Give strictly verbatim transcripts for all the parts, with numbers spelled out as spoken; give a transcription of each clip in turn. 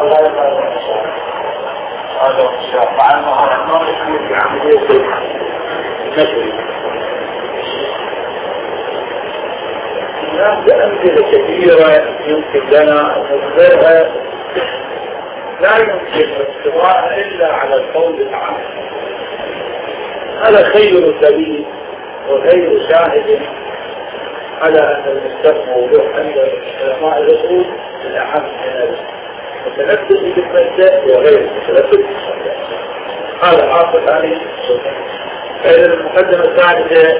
الله يبارك هذا الشيء مع أنه ما يصير في عملية نشري. هناك أمثلة كثيرة يمكن لنا أن نذكرها، لا يمكن الاستواء إلا على القول العام. هذا خير دليل وغير شاهد على أن المستوى موضوع عند علماء الأصول الأهم من المتلبس بالمبدأ وغير المتلبس بالمبدأ. هذا حاصل عليه السنة. فإذا المقدمة الثالثة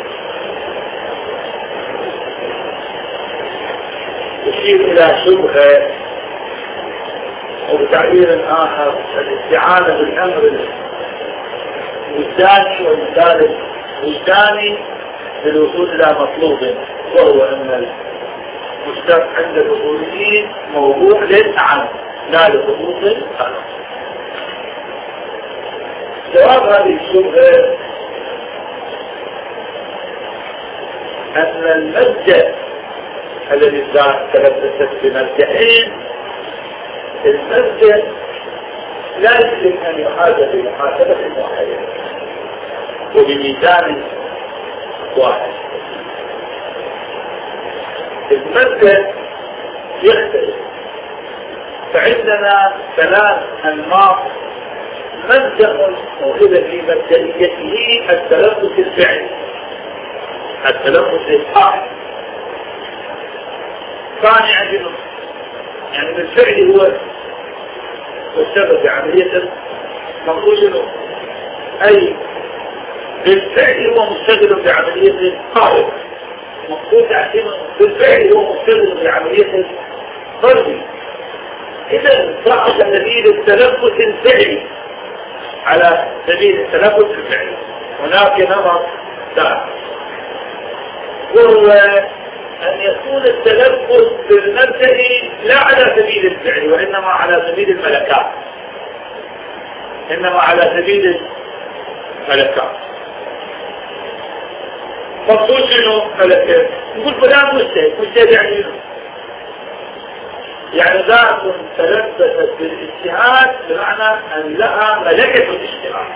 تشير إلى شبهة وبتعبير آخر الاستعانة بالأمر الوجداني والمثال الوجداني للوصول إلى مطلوب، وهو أن المشتق عند الأصوليين موضوع للأعم لا لخصوص الخلق. جواب هذه الشبهة أن المبدأ الذي تلبست بمبدئين، المبدأ لا يمكن أن يحاسب بمحاسبة واحدة وبميزان واحد. المبدأ يختلف. فعندنا ثلاث أنماط. مبدأ موجود في مبدئيته التلبس الفعلي، التلبس الحق ثاني عندنا يعني بالفعل هو والسبب بعملية مقصود أي بالفعل هو مشتغل بعملية قائمة مقصود بالفعل هو مشتغل بعملية قلبي. إذا صح سبيل التلبس الفعلي على سبيل التلبس الفعلي. هناك نمط ثاني وهو أن يكون التلبس بالمبدأ لا على سبيل الفعل وإنما على سبيل الملكات، إنما على سبيل الملكات. مقصود شنو ملكات؟ نقول فلان مجتهد، مجتهد يعني يعني ذات تلبست بالاجتهاد بمعنى أن لها ملكة الاجتهاد.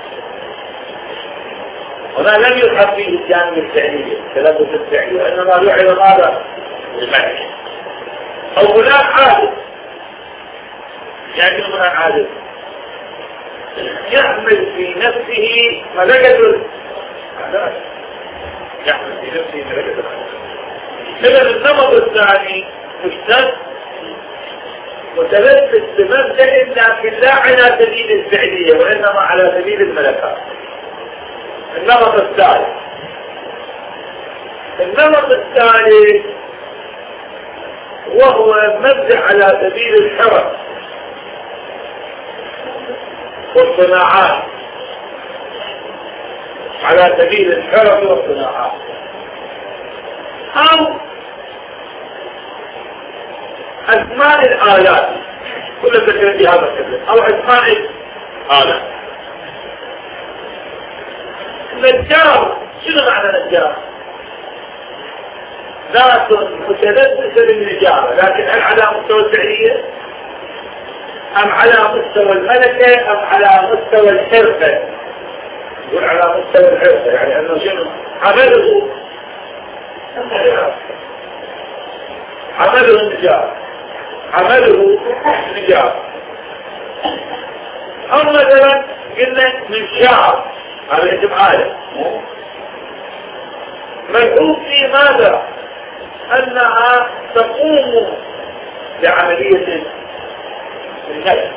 هنا لم يلحق فيه الجانب الفعلي التلبس الفعلي وإنما يعلم هذا الملكة. أو فلان عادل، يعني فلان عادل يحمل في نفسه ملكة العدالة، يحمل في نفسه ملكة العدالة. إذا النمط الثاني مشتد متلبس بمبدأ لكن لا على سبيل الفعلية وإنما على سبيل الملكات. النمط الثالث النمط الثالث وهو مبدأ على سبيل الحرف والصناعات، على سبيل الحرف والصناعات، أو أثمان الآلات كل ذكر في هذا الكلام، أو أثمان الآلات. النجار شنو معنى نجار؟ ذات متلبسة بالنجارة، لكن هل على مستوى الفعلية أم على مستوى الملكة أم على مستوى الحرفة؟ يقول على مستوى الحرفة يعني أنه شنو عمله عمله النجار، عمله نجار. أو مثلا قلنا من شعر، هذا اسم عالم ملعوب في ماذا؟ أنها تقوم بعملية النجم.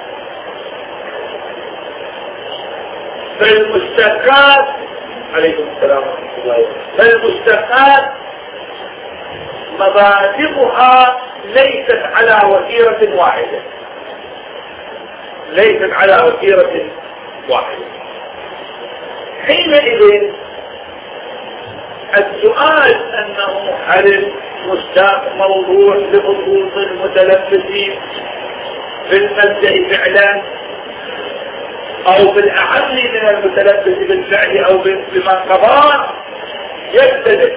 فالمشتقات عليكم السلام ورحمة الله وبركاته، فالمشتقات مبادئها ليست على وتيرة واحدة، ليست على وتيرة واحدة. حينئذ السؤال أنه هل المشتق موضوع لخصوص المتلبسين بالمبدأ فعلا أو بالأعم من المتلبس بالفعل أو بمن قضاء، يختلف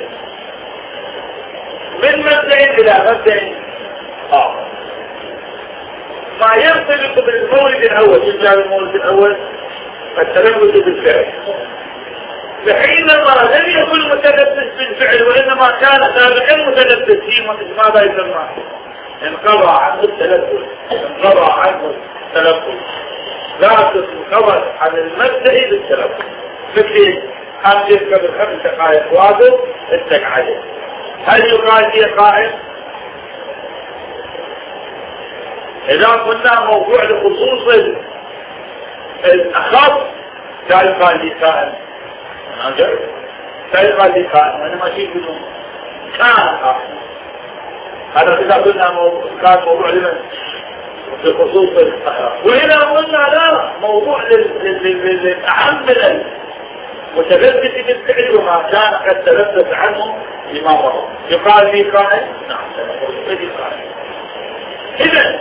من مبدأ إلى مبدأ آخر. ما يرتبط بالمولد الأول. يرجع المولد الأول التلبس بالفعل، بحينما لم يكن متلبس بالفعل وإنما كان سابقا متلبس فيه. ماذا يسمى؟ انقضى عنه التلبس، انقضى عنه التلبس، لا تنقضى عن المبدأ بالتلبس. مثل أن يركب الخمس دقائق واجب التقعد، هل يقال فيه قائم؟ إذا قلنا موضوع لخصوص الأخص لا يقال لي قائم، لا يقال لي قائم، أنا ماشي بدون كان قائم. هذا إذا قلنا كان موضوع لمن؟ لخصوص الأخص. وهنا قلنا لا، موضوع للأهم من المتلبس بالفعل وما كان قد تلبس عنه لما مر. يقال لي قائم؟ نعم لي قائم. إذن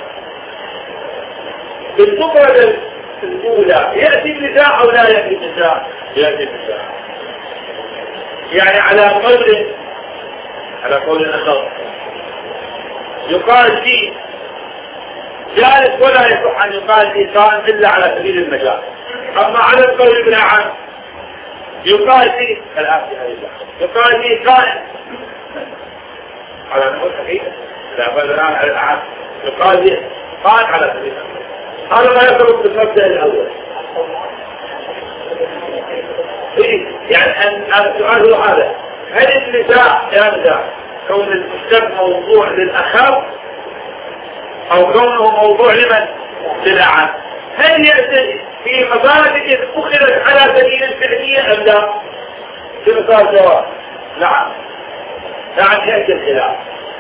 بالمفردة الأولى يأتي النزاع أو لا يأتي النزاع؟ يأتي النزاع. يعني على قول على قول آخر يقال فيه جالس ولا يصح أن يقال فيه قائم إلا على سبيل المجال. أما على القول ابن عام يقال فيه الآتي أيضا يقال فيه قائم على نقول حقيقة لا بل الآن على العام يقال فيه قائم على سبيل المجال. هذا ما يخرج بالمبدأ الأول. إيه؟ يعني أن السؤال هو هذا، هل النزاع يا نزاع كون المشتق موضوع للأخف أو كونه موضوع لمن؟ للأعم؟ هل يأتي في مبادئ أخرت على سبيل الفعلية أم لا؟ بمثال جواب نعم نعم يأتي الخلاف.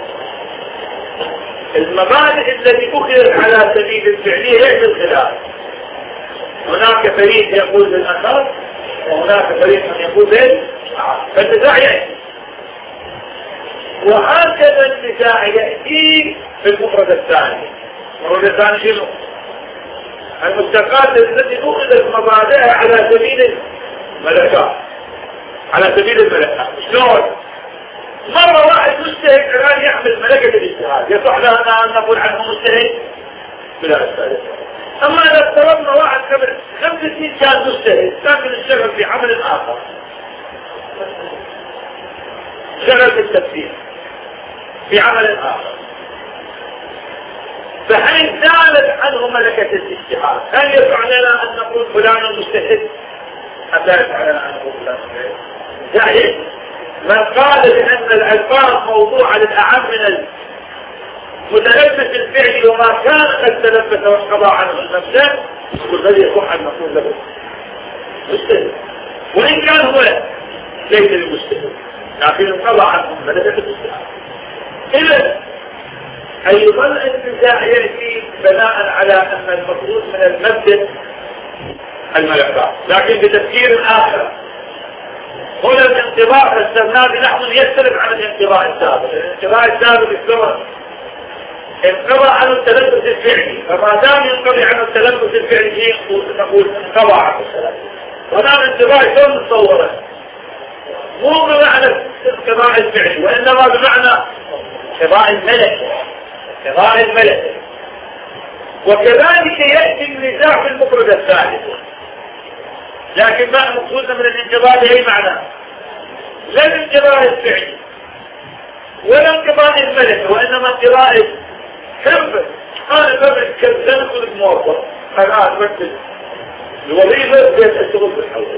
المبادئ التي أخذت على سبيل الفعلية يأتي الخلاف. هناك فريق يقول بالأثر وهناك فريق من يقول بالأعم، فالنزاع يأتي. وهكذا النزاع يأتي في المفرد الثاني. المفرد الثاني شنو؟ المشتقات التي أخذت مبادئها على سبيل الملكات، على سبيل الملكات. شلون؟ مرة واحد مجتهد الآن يحمل ملكة الاجتهاد، يصح لنا أن نقول عنه مجتهد؟ بلا أسئلة. أما إذا افترضنا واحد قبل خمس سنين كان مجتهد لكن اشتغل في عمل آخر، اشتغل في التفسير في عمل آخر، فحين زالت عنه ملكة الاجتهاد هل يصح لنا أن نقول فلان مجتهد؟ حتى يصح لنا أن نقول فلان مجتهد؟ من قال بأن الألفاظ موضوعة للأعم من المتلبس الفعلي وما كان قد تلبس وانقضى عنه المبدأ يقول الذي يصح أن نقول له مجتهد، وإن كان هو ليس بمجتهد لكن انقضى عنه ملكة الاجتهاد. إذن أيضا النزاع يأتي بناء على أن المفروض من المبدأ الملكات، لكن بتفكير آخر. هنا الانطباع فسرناه بنحو يختلف عن الانطباع السابق. الانطباع السابق الزمن انقضى عن التلبس الفعلي، فما دام ينقضي عن التلبس الفعلي نقول انقضى عن التلبس. هنا الانطباع شلون نتصوره؟ مو بمعنى انقضاء الفعلي وإنما بمعنى انقضاء الملكة، انقضاء الملكة. وكذلك يأتي النزاع في المفرد الثالث، لكن ما مقصودنا من الانقضاء بأي معنى؟ لا الانقضاء الفعلي ولا انقضاء الملكة وإنما انقضاء كم. أنا ببعد كم سنة كنت موظف الآن مثل الوظيفة بين الشغل بالحوض،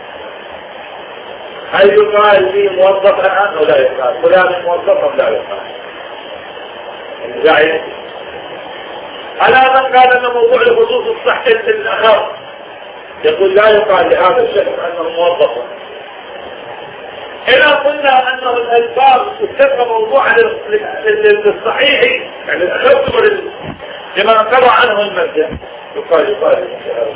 هل يقال لي موظف الآن أو لا يقال؟ فلان موظف أو لا يقال؟ النزاع يأتي على من قال أن موضوع لخصوص الصحة الأخر يقول لا يقال لهذا الشخص أنه موظف. إذا قلنا أنه الألفاظ تتبقى موضوعا للصحيح يعني الأخذ لما انقضى عنه المبدأ يقال يقال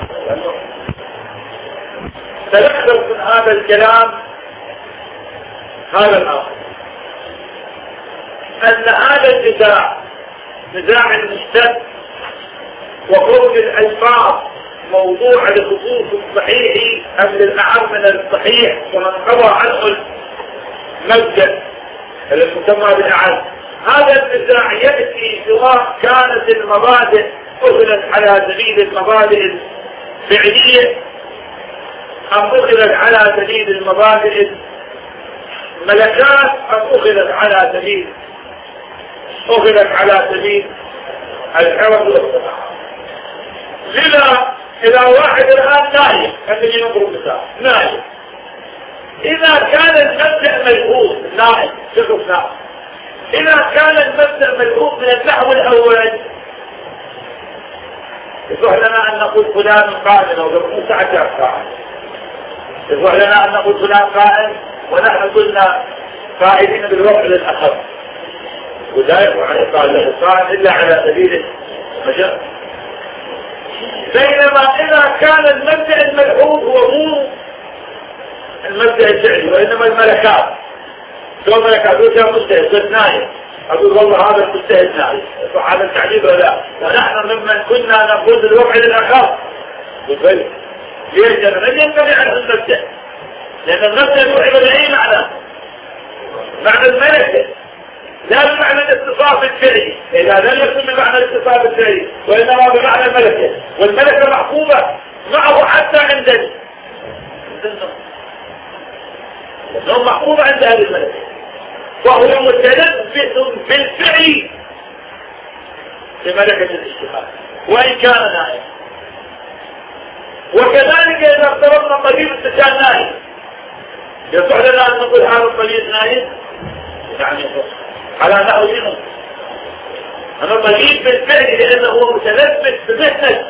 سنحذر من هذا الكلام هذا الآخر، أن هذا النزاع نزاع المشتد وخروج الألفاظ موضوع لخصوص الصحيح أم للأعم من الصحيح ومن قضى عنه المبدأ المسمى بالأعم. هذا النزاع يأتي سواء كانت المبادئ أخذت على سبيل المبادئ الفعلية أم أخذت على سبيل المبادئ الملكات أم أخذت على سبيل أخذت على سبيل العرض والصناعة. لذا إذا واحد الآن نايم خلينا نضرب مثال نايم، إذا كان المبدأ ملحوظ نايم شوف نايم، إذا كان المبدأ ملحوظ من النحو الأول يصح لنا أن نقول فلان قائم أو قبل ساعة قائم، يصح لنا أن نقول فلان قائم ونحن قلنا قائدين بالوقت للأخر، ولا يقع قال له قائم إلا على سبيل المجال. بينما إذا كان المبدأ الملحوظ هو مو المبدأ الفعلي وإنما الملكات، شو ملكات؟ أقول كان مجتهد بس نايم، أقول والله هذا المجتهد نايم، هذا التعليم لا، ونحن ممن كنا نقول بالوقع للأخر بالفعل. ليش؟ لأننا لم ينبغي عن المبدأ، لأن المبدأ يوحي بأي معنى؟ معنى الملكة، لا بمعنى الاتصاف الفعلي، إذا لم يكن بمعنى الاتصاف الفعلي وإنما بمعنى الملكة، والملكة محبوبة معه حتى عند النوم، محبوبة عند هذه الملكة، وهو متلبس بالفعل بملكة الاجتماع وإن كان نائم. وكذلك إذا افترضنا طبيب كان نائم، يصح لنا أن نقول هذا الطبيب نائم يعني على نحو منه أنا طبيب بالفعل لأنه هو متلبس بمهنة،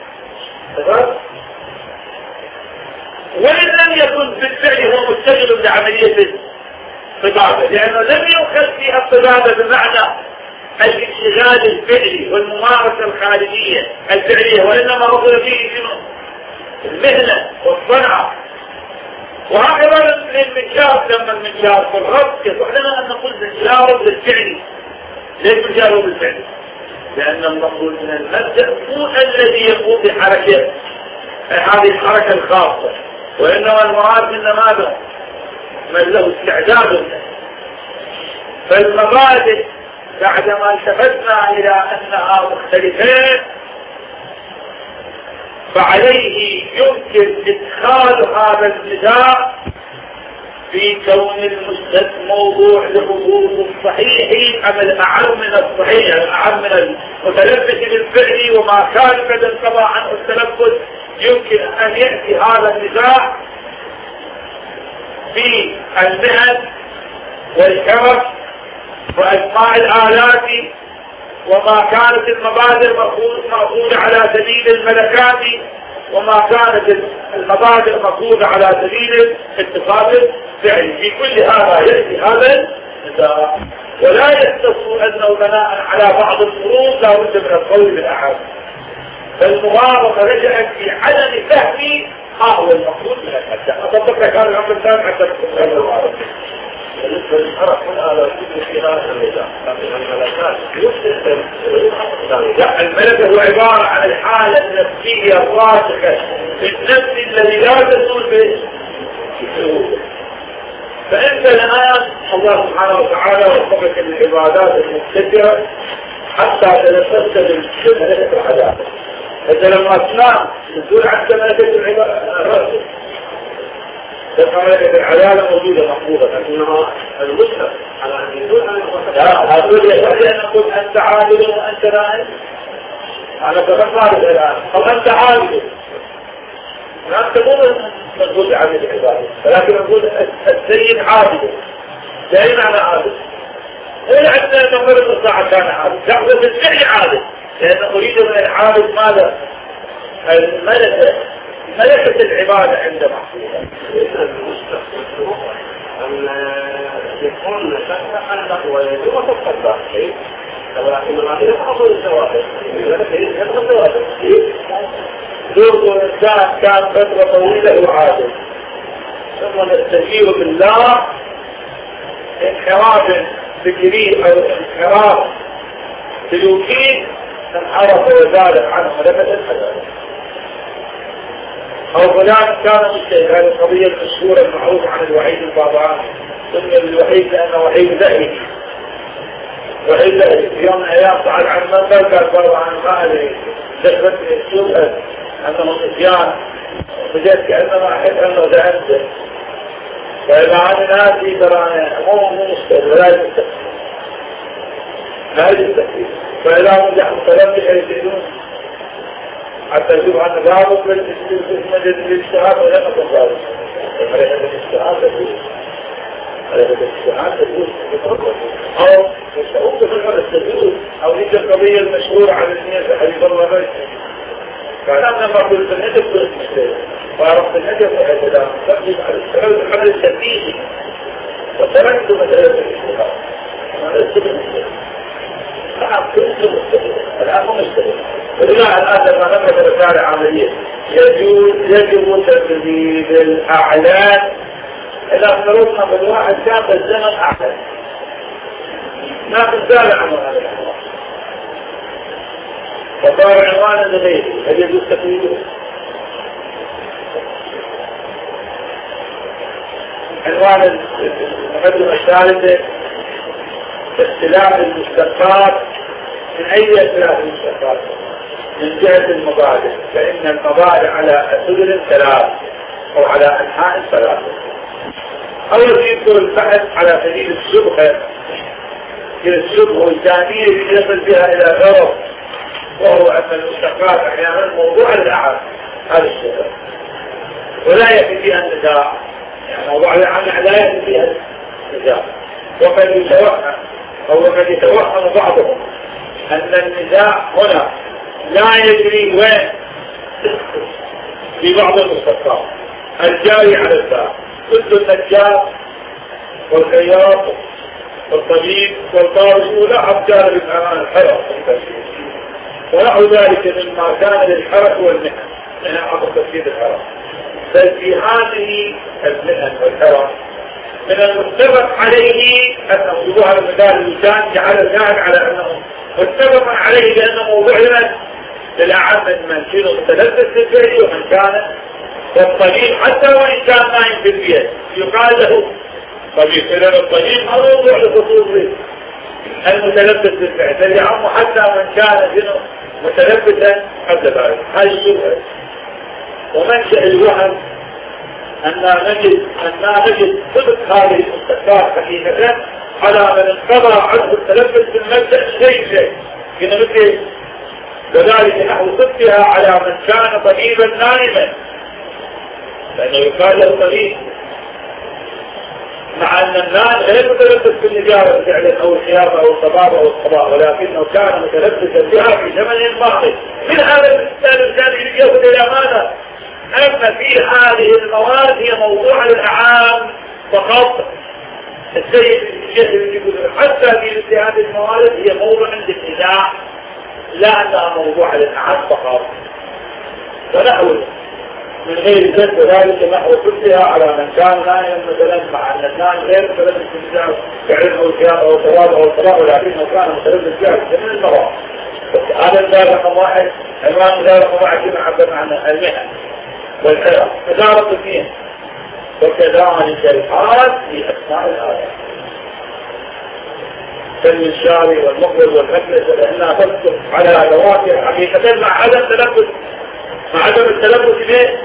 وإن لم يكن بالفعل هو مستجل بعملية الطبابة، لأنه لم يؤخذ في الطبابة بمعنى الاشتغال الفعلي والممارسة الخارجية الفعلية، وإنما أخذ فيه المهنة والصنعة. وهكذا المنشار، لما المنشار في الربط يصح لنا أن نقول منشار بالفعل. ليش منشار بالفعل؟ لأن المقصود من المبدأ هو الذي يقوم بحركة هذه الحركة الخاصة، وإنما المراد من ماذا؟ من له استعداد. فالمبادئ بعدما التفتنا إلى أنها مختلفين فعليه يمكن إدخال هذا النزاع في كون المسند موضوع لحظوظ الصحيح أم الأعم من الصحيح، الأعم من المتلبس بالفعل وما كان قد انقضى عنه التلبس. يمكن أن يأتي هذا النزاع في المهن والكرم وأسماء الآلات وما كانت المبادئ مأخوذة على سبيل الملكات وما كانت المبادئ مأخوذة على سبيل اتصال الفعل. في كل هذا يأتي هذا النزاع، ولا يختص أنه بناء على بعض الفروض لا بد من القول بالأحد. فالمغامرة رجعت في عدم فهم ما هو المقصود من الحد. أطبق لك هذا الأمر الثاني حتى تفهم المغامرة. بالنسبة للحرف من آلة فيها النزاع، لكن الملكات لا، الملكة هو عبارة عن الحالة النفسية الراسخة في النفس الذي لا تزول به. فأنت الآن الله سبحانه وتعالى وفقك العبادات المبتدئة حتى تلفت بالملكة العدالة. إذا لما تنام تزول عن ملكة الرأس، تبقى ملكة العدالة موجودة مقبولة، لكنها المسلم على أن يزول عن الوسط. لا، هقول يا أن نقول أنت عادل وأنت نائم، أنا تفكر الآن. طب أنت عادل، أنت مو مقبول عن العبادة، ولكن نقول السيد عادل. لا معنى عادل، إلا عندنا نمر الساعة كان عادل، تأخذ بالفعل عادل، لأن أريد من العادل ماذا؟ الملكة، ملكة العبادة عند محفوظة. أن يكون شخصا خلق ويجب وتفضل ولكن ما يتحصل الزواج دور الإنسان كان فترة طويلة وعادل، ثم نستجيب بالله انحراف فكري أو انحراف سلوكي انحرف وزال عنه ملكة الحدث. أو فلان كان مجتهد، هذه القضية المشهورة المعروفة عن الوحيد البابعاني، ثم الوحيد لأنه وحيد ذهبي، وإذا في يوم من الأيام صعد عن المنبر قال برضه عن المال دخلتني السوء أنه نسيان وجدت كأنما أحب أنه ذهبت. فإذا عن ناسي ترى مو مو مشكلة ولا يستفيد لا يستفيد. فإذا نجح السلام يحيثون حتى يجب أن نقابل بالمجد الاجتهاد ولا نقوم بذلك. مرحلة الاجتهاد تقول مرحلة الاجتهاد تقول أو مشهور في الحرة السجود أو هيك القضية المشهورة على الناس حبيب الله غير فأنا لما قلت الهدف في المشكلة وعرفت الهدف وحيث لا تقلب على السؤال الحمل التنبيهي وتركت مسألة الاجتهاد ما لست بالمشكلة نعم كنت مستقيم الآن هم مستقيم ولله الآن لما نفذ رسالة عملية يجوز يجب تدريب الأعلام إذا افترضنا بالواحد كان بالزمن أعلم ما تزال عمل هذا الأحوال وصار عنوانا لغيره هل يجوز تقليده؟ عنوان المقدمة الثالثة استلام المشتقات من أي استلام المشتقات؟ من جهة المبادئ فإن المبادئ على سبل ثلاث أو على أنحاء ثلاثة. أول شيء يذكر البحث على سبيل الشبهة الشبهة والثانية يصل بها إلى غرض وهو أن المشتقات أحيانا موضوع الأعراف هذا الشبهة ولا يكفي فيها النزاع يعني موضوع الأعراف لا يكفي فيها النزاع وقد يتوهم أو قد يتوهم بعضهم أن النزاع هنا لا يجري وين في بعض المشتقات الجاري على الباب مثل النجار والخياط والطبيب والطارج ولا أبجار بالأمان الحرق ونحو ذلك مما كان للحرق والمهن من أعطى تفسير الحرق. بل في هذه المهن والحرق من المتفق عليه أنه يظهر المثال اللسان جعل ذلك على أنه متفق عليه لأنه موضوع للأعم من كانوا متلبس بالفعل ومن كان والطبيب حتى وإن كان نايم في البيت يقال له طبيب إذا الطبيب موضوع لخصوصه المتلبس بالفعل فليعم حتى من كان متلبسا قبل ذلك. هذه الشبهة ومنشأ الوهم أن نجد أن نجد صدق هذه المستقبلات حقيقة على من انقضى عنه التلبس بالمبدأ شيء شيء كنا مثل وذلك نحو صدقها على من كان طبيبا نائما لأنه يقال له طبيب مع أن النائم غير متلبس بالنجارة فعلا أو الخياطة أو الطبابة أو الطباء ولكنه كان متلبسا بها في زمن ماضي. من هذا المثال كان يجوز إلى ماذا؟ أما في هذه المواد هي موضوع للأعام فقط. السيد الشيخ يقول حتى في مثل هذه المواد هي موضوع عند النزاع لا أنها موضوع للأعام فقط. ونحو من غير ذلك ذلك نحو كلها على من كان نائم مثلا مع أن النائم غير متلبس بالنزاع كعلم أو الكيان أو الطباب أو الطباب ولكنه كان متلبس بها من المرض. هذا المثال رقم واحد. عنوان مثال رقم واحد كما عبر عن المهن والحرف تدارك فيه وكذلك الحال في أسماء الآيات كالمنشاري والمقبل والمجلس لأنها تذكر على رواتب حقيقة مع عدم تلبس مع عدم التلبس به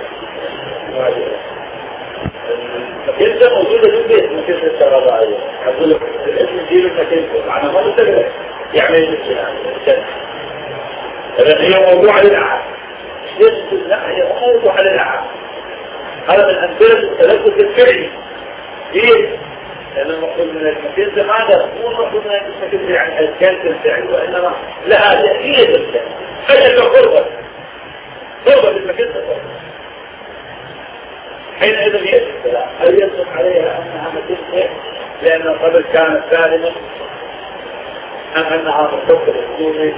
المكنسة موجودة في البيت مكنسة السرابعية أقول لك الاسم جيل المكنسة معنا ما نتقل يعمل الاسم هذا هي موضوع للأعاد ليش لا هي موضوع للأعاد هذا من أمثلة التلبس الفعلي ليه؟ لأن المقصود من المكنسة ماذا؟ مو المقصود من المكنسة يعني الكنسة الفعل وإنما لها تأثير الكنسة هذا كقربة قربة المكنسة قربة حينئذ يجب هل يصف عليها أنها مكنسة لأن قبل كانت سالمة أم أنها مستوى الحكومي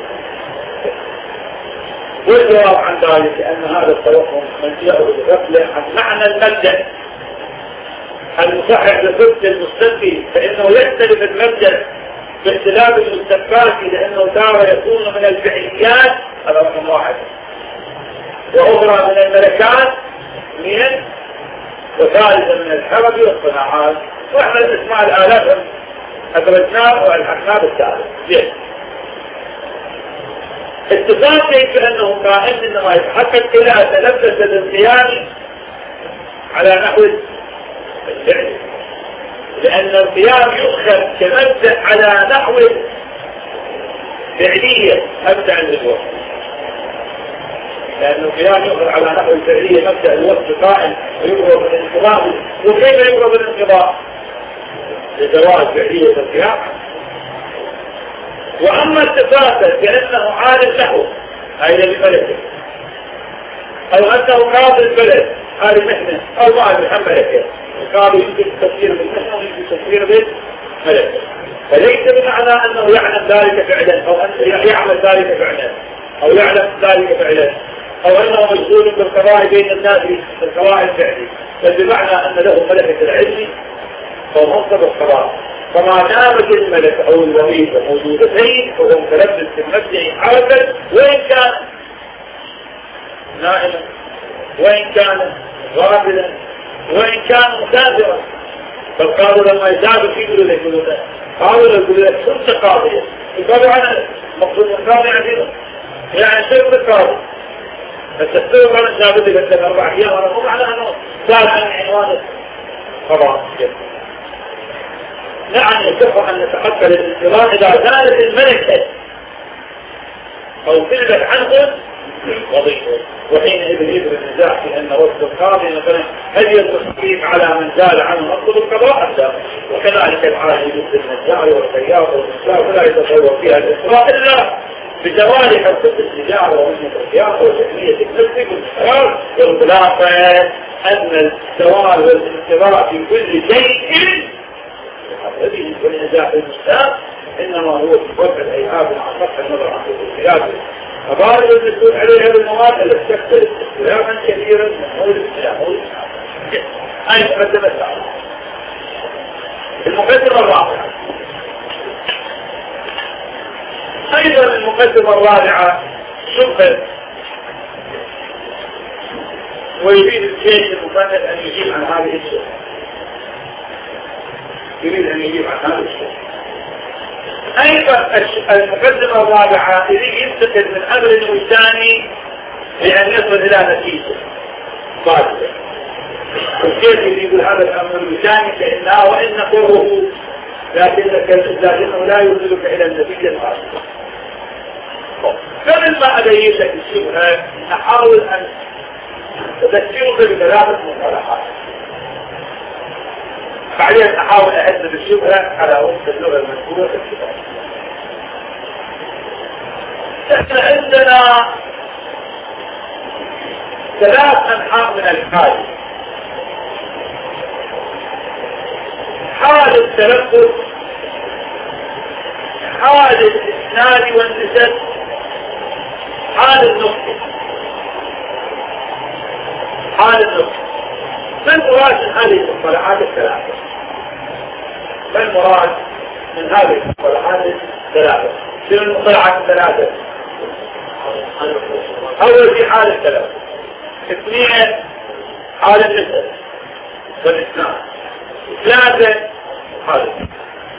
والجواب عن ذلك أن هذا التوهم منشأه بغفلة عن معنى المبدأ المصحح لصدق المستنفي فإنه يختلف المبدأ باختلاف المستنفات لأنه تارة يكون من الفعليات هذا رقم واحد وأخرى من الملكات اثنين وثالثا من الحرب والصناعات واحنا الاسماء الآلات أدرجناه والحكام الثالث ليش؟ اتفاق بأنه قائم إنما يتحقق إلى تلبس الانقيام على نحو الفعل، لأن القيام يؤخذ كمبدأ على نحو فعلية مبدأ الوصف، لأن القيام يؤخذ على نحو الفعلية مبدأ الوصف قائم ويقرب الانقضاء. وكيف يقرب الانقضاء؟ لزوال فعلية القيام. وأما التفاصيل بأنه عالم له أين بملكه، أو أنه قاضي البلد هذه محنة أو ما بملكه، القاضي يمكن التفسير بالمحنة ويمكن التفسير بالملكه، فليس بمعنى أنه يعلم ذلك فعلا أو أن يعمل ذلك فعلا أو يعلم ذلك فعلا أو أنه مشغول بالقضاء بين الناس بالقضاء الفعلي، بل بمعنى أن له ملكة العلم فمنصب القضاء. فما دامت الملك أو الوظيفة موجودتين فهو متلبس في المبدأ حالا، وإن كان نائما وإن كان غافلا وإن كان مسافرا. فالقاضي لما يسافر في يقولوا لك يقولوا لك قاضي يقول لك كنت قاضية، القاضي أنا مقصود القاضي عندنا يعني شيء القاضي، فتستوى أنا سافر لك أنت أربع أيام أنا مو معنى أنه سافر عن عنوانك طبعا. نعم يصح أن نتحقق الانتظار إذا زالت الملكة أو فعلت عنه وظيفه، وحينئذ يجري النزاع في أن وصف القاضي مثلا هل يتصرف على من زال عنه مطلب القضاء أبدا، وكذلك الحال يجوز النزاع والخياط والنساء ولا يتصور فيها الإصلاح إلا بزوال حرصة النزاع ومنة الخياط وتحمية النفس والإصرار والخلافة أن الزوال والانتظار في كل شيء الذي والنزاع المستاذ إنما هو في وضع الأيهاب مع صفحة النظر عن الخياط. فبعض المسؤول عليها بالمواد التي تختلف اختلافا كثيرا من حول الاسلام اي مقدمه الثالثه. المقدمه الرابعه ايضا المقدمه الرابعه شبهه، ويريد الشيخ المفند ان يجيب عن هذه الشبهه، يريد ان يجيب عن هذه الشبهه. أيضا المقدمة الرابعة يريد ينتقل من أمر وجداني لأن يصل إلى نتيجة باطلة. والشيخ يريد هذا الأمر الوجداني لأنه وإن قره لكنه لا يوصلك إلى النتيجة الباطلة. قبل ما أبين لك الشبهة أحاول أن أذكرك بثلاثة مصطلحات، بعدين أحاول أحدد الشبهة على وفق اللغة المذكورة في الكتاب. احنا عندنا ثلاث أنحاء من الحال: حال التلفظ، حال الإسناد والنسب، حال النطق. حال النطق ما المراد من هذه المصطلحات الثلاثة؟ ما المراد من هذه المصطلحات الثلاثة؟ شنو المصطلحات الثلاثة؟ أول في حال التلفظ، اثنين حال النسب والإسناد، ثلاثة حال النسب.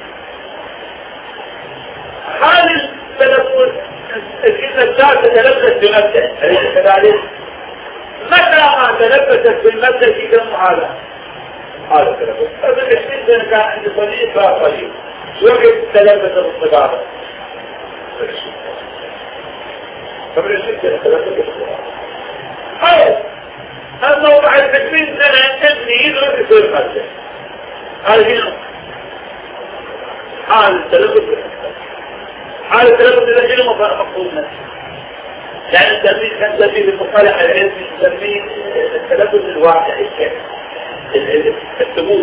حال التلفظ إذا الثالثة تلبس بمبدأ أليس كذلك؟ متى ما تلبست بالمبدأ في كم حالة؟ حالة التلبس. قبل عشرين سنة كان عندي صديق بقى صديق، وقت تلبس بالصدارة. قبل عشرين سنة تلبس بالصدارة. أو أنه بعد عشرين سنة ابني يدرس يصير مبدأ. هذه هنا حال التلبس بالمبدأ. حال التلبس إذا شنو مقصود منه؟ يعني التلميذ كان تلميذ المصطلح العلمي تلميذ التلبس الواقعي الثبوت،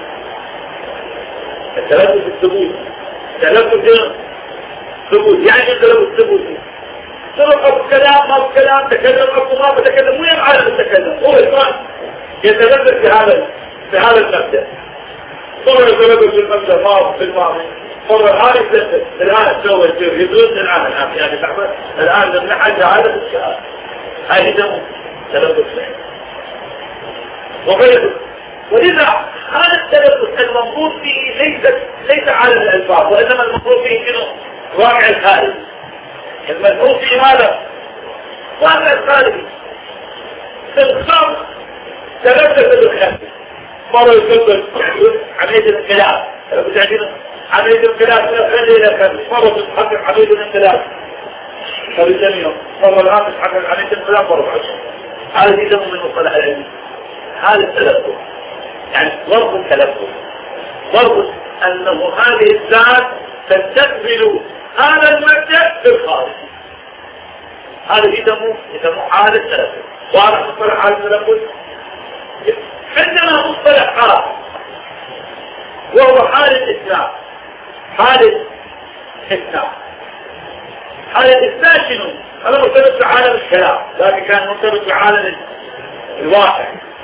التلبس الثبوت، تلبس ثبوت. يعني التلبس الثبوتي سبق أبو كلام ما بكلام، تكلم أبو ما بتكلم، وين عالم التكلم؟ هو الإنسان يتلبس بهذا بهذا المبدأ. صور يتلبس بالمبدأ ما في الماضي، صور الآن يتلبس الآن تسوي الجير يدرس الآن الآن يعني تعمل الآن لم نحن هذا الشيء هذه دم تلبس. وغيره ولذا هذا التلبس المنظور فيه ليس ليس عالم الألفاظ، وإنما المنظور فيه شنو؟ واقع الخارج. المنظور فيه ماذا؟ واقع الخارج. في الخمس تلبس بالخمس، مرة يقول عملية الانقلاب، عملية الانقلاب من الخلي إلى الخمس، مرة تتحقق عملية الانقلاب فبالجميع، مرة الآن تتحقق عملية الانقلاب مرة عشر. هذا يسمى من مصطلح العلم هذا التلبس، يعني ضرب التلبس، ضرب أنه هذه الذات تستقبل هذا المبدأ في الخارج. هذا يسمى يسمى حالة التلبس. وهذا مصطلح حالة التلبس. عندنا مصطلح آخر وهو حالة الإسلام. حالة الإسلام حالة الإسلام شنو؟ هذا مرتبط بعالم الكلام، لكن كان مرتبط بعالم الواقع.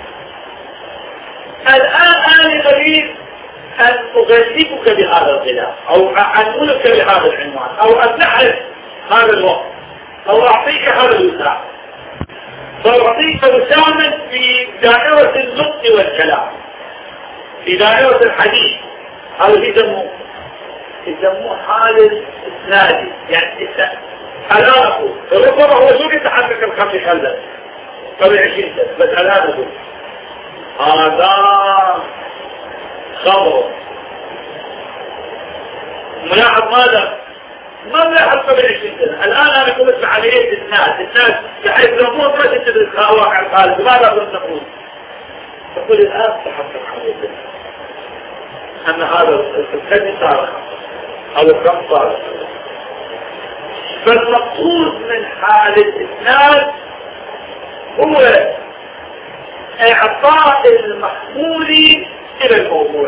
الآن أنا أريد أن أغلبك بهذا الغلاف، أو أن أقولك بهذا العنوان، أو أن تعرف هذا الوقت، أو أعطيك هذا الوسام، فأعطيك وساما في دائرة النطق والكلام، في دائرة الحديث. هذا يسموه يسموه حال إسنادي، يعني الآن أقول ربما هو شو يتحقق الخمس خلال قبل عشرين سنة، بس الآن أقول هذا خبر ملاحظ ماذا؟ ما ملاحظ قبل عشرين سنة. الآن أنا أقول عملية الناس الناس بحيث نموت ما تنتبه واقع الخالد. ماذا أقول نقول؟ تقول الآن تحقق عملية الناس أن هذا الكلمة صار أو الكم صار. فالمقصود من حال الإسناد هو إعطاء المحمول إلى الموضوع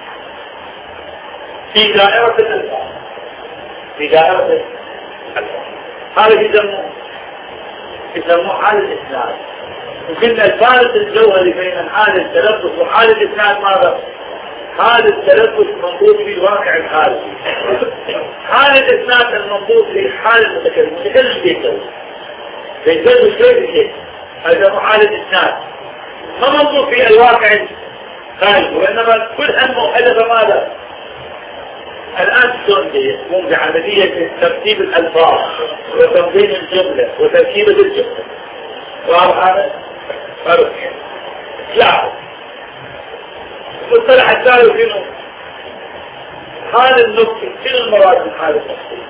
في دائرة الألفاظ، في دائرة الألفاظ. هذا يسموه يسموه حال الإسناد. وكنا الفارق الجوهري بين حال التلبس وحال الإسناد ماذا؟ حال التلبس منظور في الواقع الخارجي، حال الإسناد المنظور في حال المتكلم. المتكلم بيتكلم بيتكلم شيء بشيء، هذا حال الإسناد ما منظور في الواقع الخارجي، وإنما كل همه هدف ماذا؟ الآن شلون يقوم بعملية ترتيب الألفاظ وتنظيم الجملة وتركيبة الجملة. واضح هذا؟ فرق لا مصطلح الثالث شنو؟ حال النطق. شنو المراد من حال النطق؟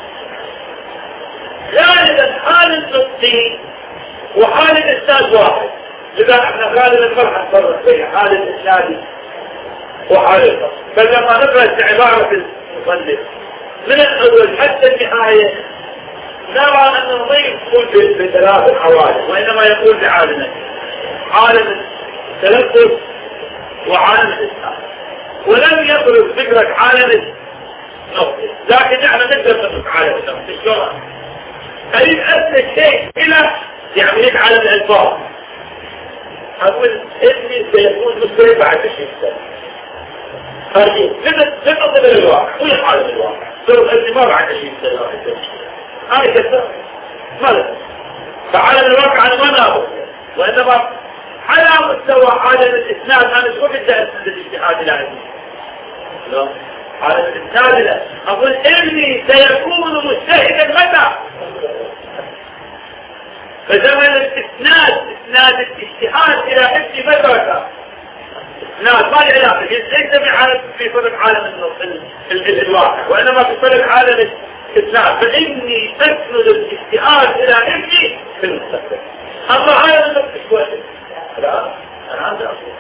غالبا حال النطق وحال الإسناد واحد، لذا احنا غالبا ما نفرق بين حال الإسناد وحال النطق. فلما نقرأ عبارة المصنف من الأول حتى النهاية نرى أنه ما يقول بثلاث عوالم، وإنما يقول بعالمين: عالم التلبس وعالم الإسلام. ولم يضرب فكرة عالم النطق، لكن نحن نقدر نطلق عالم النطق. شلون؟ قريب أسل الشيء إلى يعني هيك عالم الألفاظ. أقول ابني سيكون مسلم بعد عشرين سنة. هذه لنقضي بالواقع، وين عالم الواقع؟ صرف ابني ما بعد عشرين سنة. هاي كثير ماذا؟ فعالم الواقع أنا ما نابل، وإنما على مستوى عالم الإسناد أنا شو بدي أسند الاجتهاد العلمي؟ لا، عالم الإسناد لا. أقول ابني سيكون مجتهدا متى؟ فزمن الإسناد إسناد الاجتهاد إلى ابني متى؟ إسناد ما له علاقة، ليس بعالم في فرق عالم الواقع، وإنما في فرق عالم الإسناد. فإني أسند الاجتهاد إلى ابني في المستقبل. أما عالم النطق شوي الآن الآن أمكن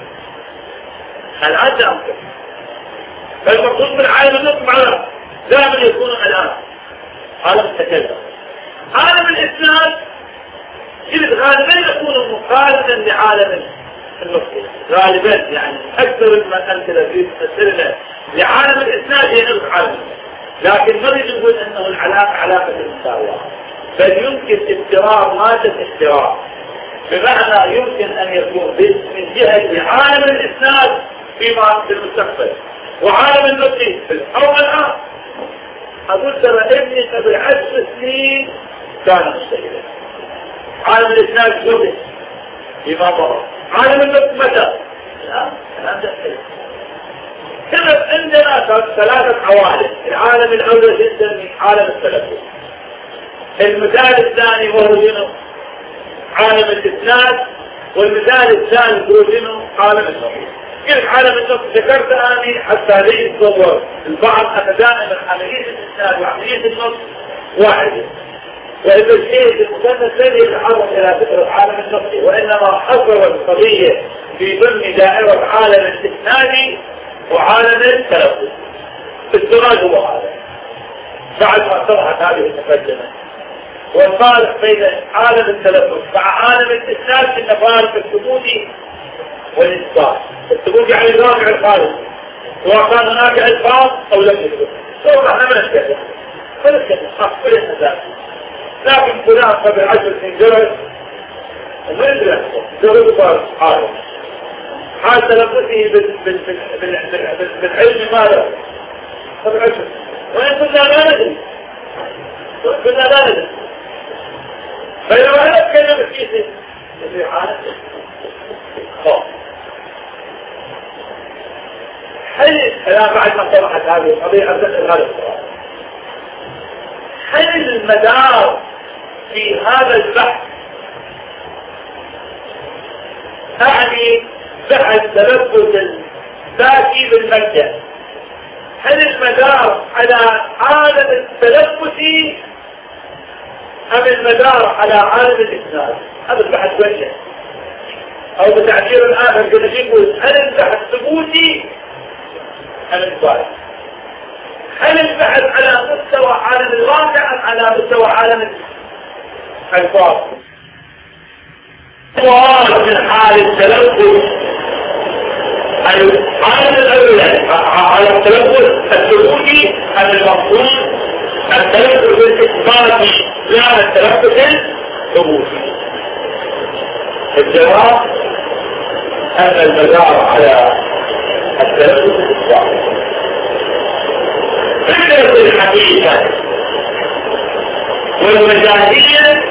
الآن أمكن فالمقصود من عالم النطق معنا دائما يكون الآن عالم التكلم. عالم الإسناد غالبا يكون مقارنا لعالم النطق، غالبا يعني أكثر من أمثلة في تفسيرنا لعالم الإسناد هي نطق عالم، لكن ما نريد نقول أنه العلاقة علاقة المساواة، بل يمكن اضطرار مادة اضطرار، بمعنى يمكن أن يكون من جهة عالم الإسناد فيما في المستقبل وعالم النطق في الأول الآن. أقول ترى ابني قبل عشر سنين كان مجتهدا. عالم الإسناد جهد فيما مضى. عالم النطق متى؟ الآن الآن تحتاج كذا. عندنا ثلاثة عوالم. العالم الأول جدا عالم التلفظ. المثال الثاني وهو شنو؟ عالم الإسناد. والمثال الثالث هو شنو؟ عالم النص. كيف عالم النص ذكرت أني حتى لا يتصور البعض أن دائما عملية الإسناد وعملية النص واحدة، وإذا الشيء المثنى الذي يتعرض إلى فكرة عالم النص، وإنما حصر القضية في ضمن دائرة عالم الإسناد وعالم التلفظ. السؤال هو هذا بعد ما طرحت هذه المقدمة، والفارق بين عالم التلفظ مع عالم الإسناد إن فارق الثبوت والإثبات. الثبوت يعني الواقع الخارج، سواء كان هناك ألفاظ أو لم يكن. سوف احنا ما نتكلم فنتكلم أخبر الناس، لكن فلان قبل عشر سنين جرس وما يدري جرس صار عالم حال تلفظه بالعلم ماذا؟ قبل عشر وإن كنا لا ندري وإن كنا لا ندري. فإذا ما نتكلم بكيسه يصير عالم خاص. هل الآن بعد ما طرحت هذه القضية أبدأ هذا السؤال، هل المدار في هذا البحث أعني بحث تلفظ الذاتي بالمبدأ، هل المدار على عالم التلفظ أم المدار على عالم الإسناد؟ هذا البحث وجه، أو بتعبير آخر كده يقول هل البحث ثبوتي أم إثباتي؟ هل البحث على مستوى عالم الواقع أم على مستوى عالم الألفاظ؟ سؤال من حال التلفظ العالم الأول على التلفظ الثبوتي أم المفروض التلفظ الإثباتي لا التلفظ الثبوتي؟ الجواب أن المدار على التلفظ الإثباتي. فكرة الحقيقة والمجازية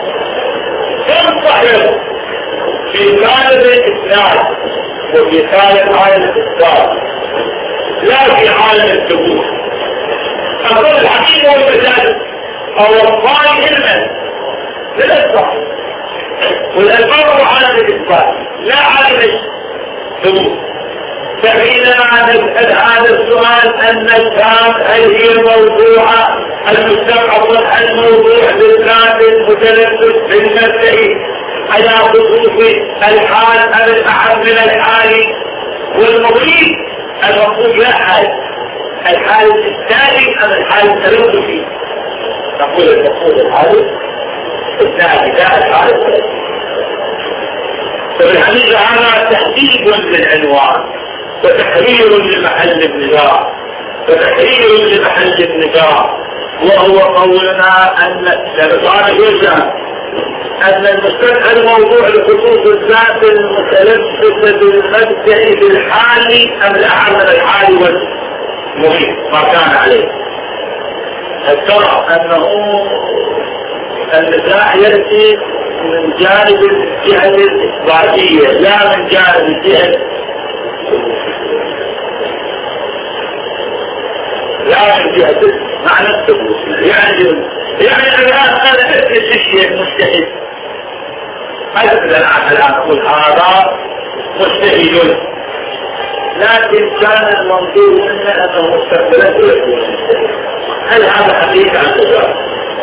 تنصحب في قالب الإسناد وفي قالب عالم الإثبات لا في عالم الثبوت. أقول الحقيقة والمجاز أو الصالح علما للإثبات، والألفاظ عالم الإثبات لا عالم الثبوت. فحينما نسأل هذا السؤال أن الكلام هل هي موضوعة المستقبل الموضوع بالذات المتلفظ بالمبدئي على خصوص الحال أم الأحد من الحال والمضيف المقصود لا حال الحال الثاني أم الحال التلفظي؟ نقول المقصود الحال الثاني لا الحال الثاني. فبالحقيقة هذا تحديد للعنوان وتحرير لمحل النزاع وتحرير لمحل النزاع، وهو قولنا أن لبطان يرجع أن المستدعى الموضوع لخصوص الذات المتلبسة بالمبدأ بالحال أم الأعلى من الحال والمحيط ما كان عليه. ترى أنه النزاع يأتي من جانب الجهة الإثباتية لا من جانب الجهة لا من جهة معنى الثبوت. يعني يعني الآن أنا أثبت الشيء مجتهد، مثلا الآن أقول هذا مجتهد، لكن كان المنظور منه أنه مستقبلا ويكون هل هذا حقيقة عن تجارة؟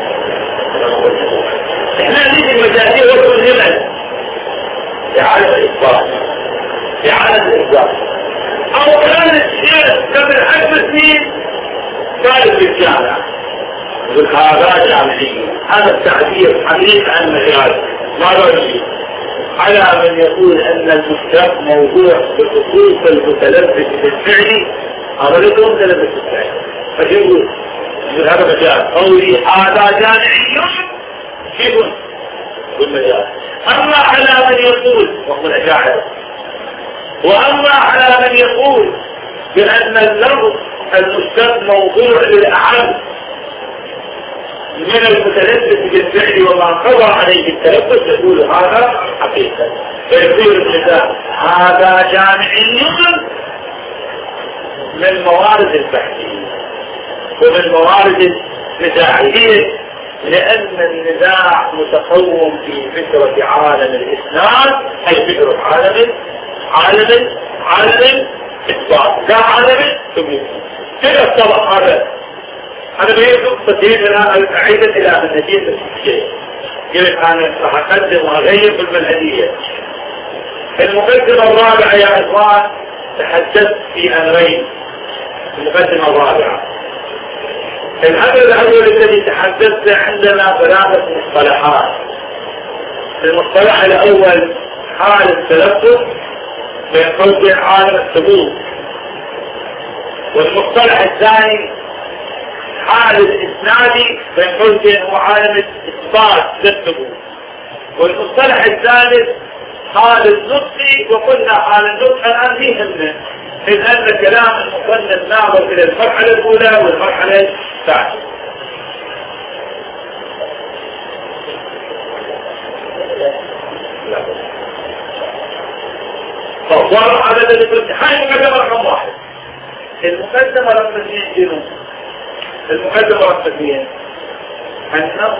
احنا نريد المجازية وكل همل إعادة الإثبات إعادة الإثبات. أو كان الشيء قبل عشر سنين ثالث بالجامعة والهذا جامعية، هذا التعبير حقيقة عن المجال ما رأيي على من يقول أن المشتق موضوع بخصوص المتلبس بالفعل هذا ليس متلبس بالفعل، فيقول هذا مجال قولي هذا جامعي كيف بالمجال. أما على من يقول وهو الأشاعرة، وأما على من يقول بأن اللفظ المشتق موضوع للأعم من المتلبس بالفعل وما قضى عليه التلبس تقول هذا حقيقة، فيصير النزاع هذا جامع النظر من موارد البحثية ومن موارد النزاعية، لأن النزاع متقوم في فكرة عالم الإسلام، أي فكرة عالم عالم عالم إثبات لا عالم ثبوت. كيف الطبق هذا؟ أنا بيجب تدين أعيد إلى النتيجة الشيء. يقول أنا راح أقدم وأغير في المنهجية. المقدمة الرابعة يا إخوان تحدثت في أمرين. المقدمة الرابعة الأمر الأول الذي تحدثت عندنا ثلاثة مصطلحات. المصطلح الأول حال التلفظ بين قوسين عالم الثبوت، والمصطلح الثاني حال الإسنادي بين قوسين هو عالم الإثبات للثبوت، والمصطلح الثالث حال النطق، وقلنا حال النطق الآن فيهن إذ أن كلام المصنف ناظر إلى المرحلة الأولى والمرحلة الثانية. فالضرر على ذلك الامتحان المقدمة رقم واحد. المقدمة رقم اثنين جنوب. المقدمة رقم اثنين أنه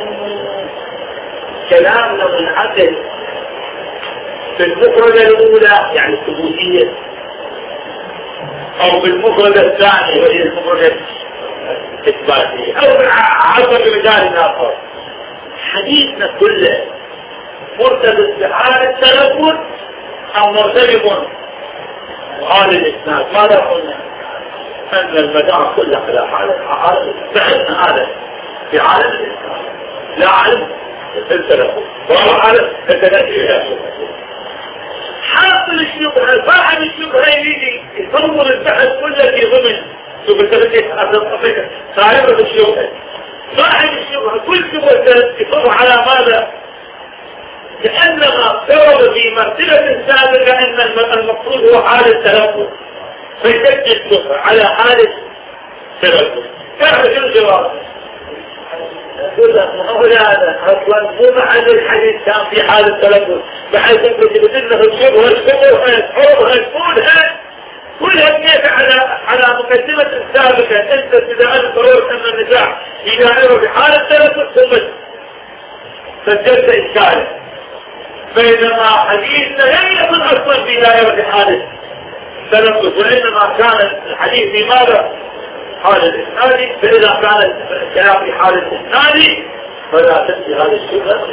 كلامنا منعقد في المفردة الأولى يعني الثبوتية، أو في المفردة الثانية وهي المفردة الإثباتية، أو عبر بمثال آخر حديثنا كله مرتبط بحال التلفظ أو مرتبط بحال الإسناد. ماذا قلنا؟ أن المدار كله على حال بحثنا هذا في عالم الإسناد لا عالم التلفظ وهو عالم التلفظ. حاصل الشبهة صاحب الشبهة يجي يصور البحث كله في ضمن شوف التلفظ هذا صاحب الشبهة صاحب الشبهة كل شبهة يصور على ماذا؟ لأنما فرض في مرتبة سابقة أن المقصود هو حال التلفظ فيسجل شبهة على حال التلفظ. كيف شو الجواب؟ أقول لك مولانا أصلا مو محل الحديث كان في حال التلفظ بحيث أنك تبدله الشبهة الشبهة حرها كلها كلها كيف على على مقدمة سابقة أنت إذا أنت قررت أن النزاع يدائره بحال التلفظ ثم سجلت إشكاله، بينما حديثنا لم يكن أصلا في دائرة حال التلفظ وإنما كان الحديث في ماذا؟ حال الإسنادي. فإذا كان الكلام في حال الإسنادي فلا تأتي هذه الشبهة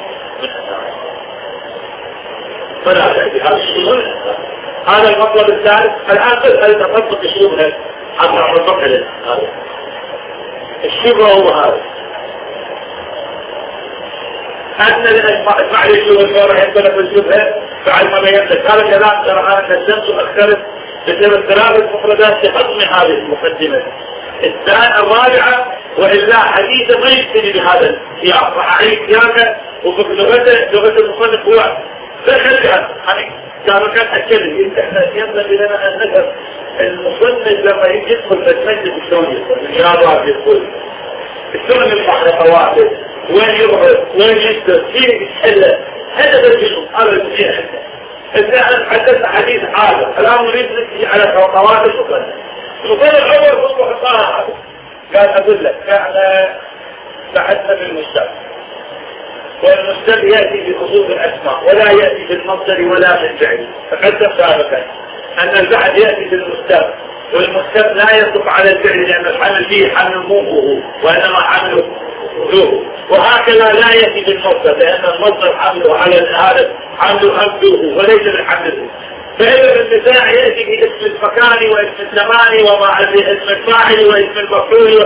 فلا تأتي هذه الشبهة. هذا المطلب الثالث. الآن تسأل تطبق الشبهة حتى أطبق هذا الشبهة هو هذا أن الإجماع الشبهة صار يختلف الشبهة بعد ما بينت هذا الكلام ترى أنا قدمت وأخرت بسبب ثلاث مفردات لحكم هذه المقدمة. الثانية الرابعة وإلا حديث ما يشتري بهذا السياق راح أعيد سياقه وفي لغته لغة المصنف هو دخلها يعني كانوا كان أكلم إحنا ينبغي لنا أن نفهم المصنف لما يدخل في المجلس شلون يدخل الرياضات يدخل السنن المحرقات وين يظهر وين يشتر فين يتحلى هذا بالجنوب هذا الجنوب. إذا حدثنا حديث عادة الآن نريد نجي على خطوات المصنف. المصنف الأول هو حصانة هذا قال أقول لك كان بحثنا في المستقبل والمستقبل يأتي بخصوص الأسماء ولا يأتي بالمصدر ولا بالفعل. تقدم سابقا أن البحث يأتي بالمستقبل والمستقبل لا يصف على الفعل لأن الحمل فيه حمل موقه وإنما حمله ذوه، وهكذا لا يأتي بالمصدر لأن المصدر حمله على هذا حمله أبدوه وليس بالحمل. فإذا النزاع يأتي باسم المكان واسم الزمان ومع اسم الفاعل واسم المفعول